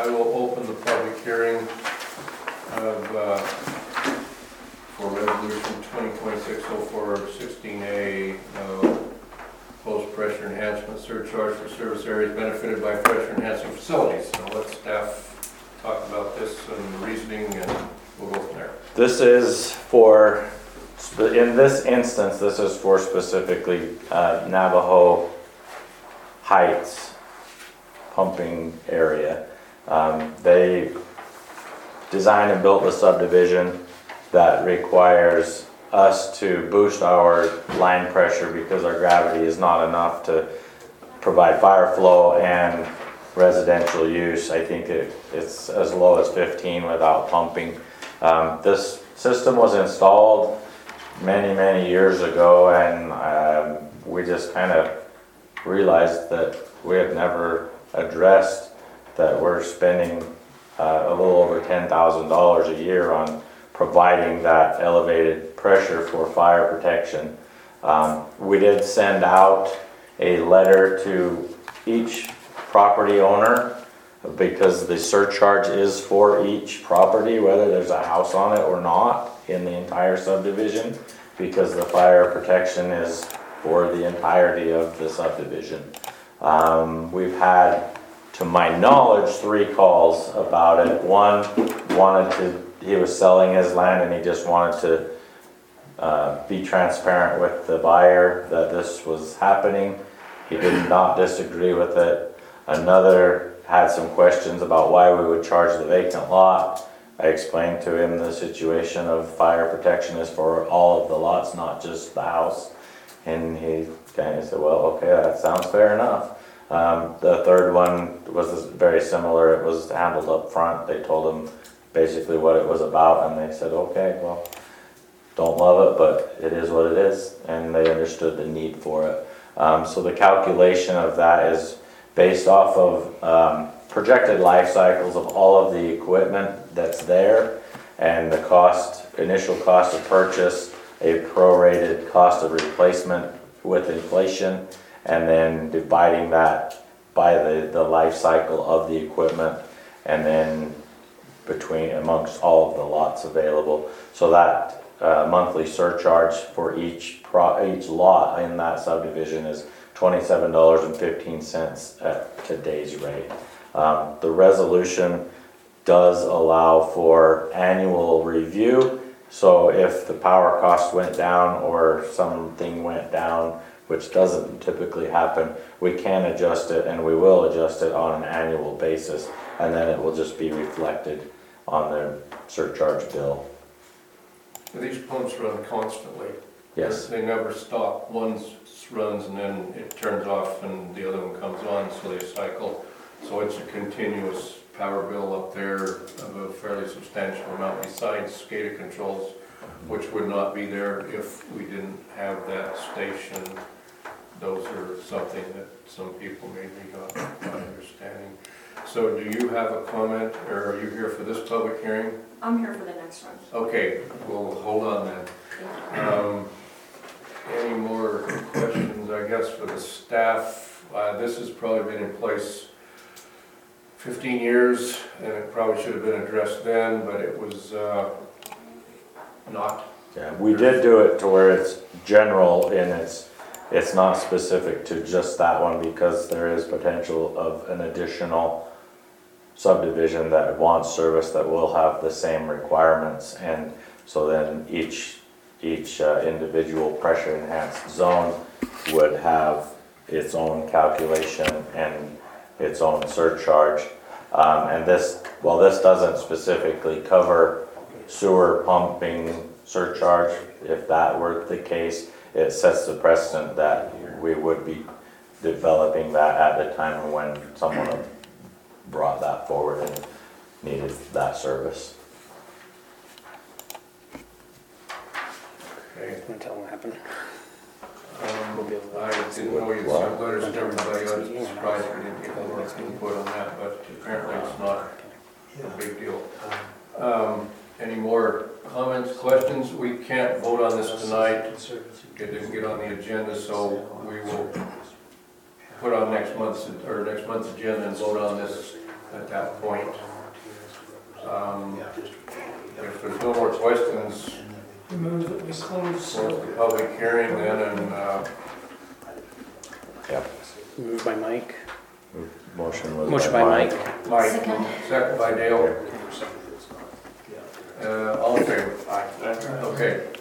I will open the public hearing of, for resolution 2026-04-16A, closed pressure enhancement surcharge for service areas benefited by pressure enhancing facilities. So let staff talk about this and the reasoning, and we'll go from there. This is for, in this instance, this is for specifically Navajo Heights pumping area. They designed and built a subdivision that requires us to boost our line pressure because our gravity is not enough to provide fire flow and residential use. I think it's as low as 15 without pumping. This system was installed many years ago, and we just kind of realized that we had never addressed that we're spending a little over $10,000 a year on providing that elevated pressure for fire protection. We did send out a letter to each property owner because the surcharge is for each property, whether there's a house on it or not in the entire subdivision, because the fire protection is for the entirety of the subdivision. We've had, to my knowledge, 3 calls about it. One he was selling his land and he just wanted to be transparent with the buyer that this was happening. He did not disagree with it. Another had some questions about why we would charge the vacant lot. I explained to him the situation of fire protection is for all of the lots, not just the house. And he kind of said, well, okay, that sounds fair enough. The third one was very similar. It was handled up front. They told him basically what it was about, and they said, okay, well, don't love it, but it is what it is, and they understood the need for it. So the calculation of that is based off of projected life cycles of all of the equipment that's there, and the initial cost of purchase, a prorated cost of replacement with inflation, and then dividing that by the life cycle of the equipment, and then amongst all of the lots available. So that monthly surcharge for each lot in that subdivision is $27.15 at today's rate. The resolution does allow for annual review. So if the power cost went down or something went down, which doesn't typically happen, we can adjust it, and we will adjust it on an annual basis, and then it will just be reflected on their surcharge bill. These pumps run constantly. Yes. They never stop. One runs and then it turns off and the other one comes on, so they cycle. So it's a continuous power bill up there of a fairly substantial amount, besides SCADA controls, which would not be there if we didn't have that station. Those are something that some people may be not understanding. So do you have a comment, or are you here for this public hearing? I'm here for the next one. Okay, we'll hold on then. Any more questions, I guess, for the staff? This has probably been in place 15 years, and it probably should have been addressed then, but it was not. Yeah, we did do it to where it's general and it's not specific to just that one, because there is potential of an additional subdivision that wants service that will have the same requirements, and so then each individual pressure enhanced zone would have its own calculation and its own surcharge. And this, while this doesn't specifically cover sewer pumping surcharge, if that were the case, it sets the precedent that we would be developing that at the time when someone brought that forward and needed that service. Okay. Can tell what happened. I didn't know you sent letters to everybody. I was surprised we didn't get more input on that, but apparently it's not a big deal. Any more comments, questions? We can't vote on this tonight. It didn't get on the agenda, so we will put on next month's agenda and vote on this at that point. If there's no more questions, Move that we close. close the public hearing then, and Yep. Moved by Mike. Motion was Motion by Mike. Mike, Second. second by Dale. All in favor? Aye. Okay,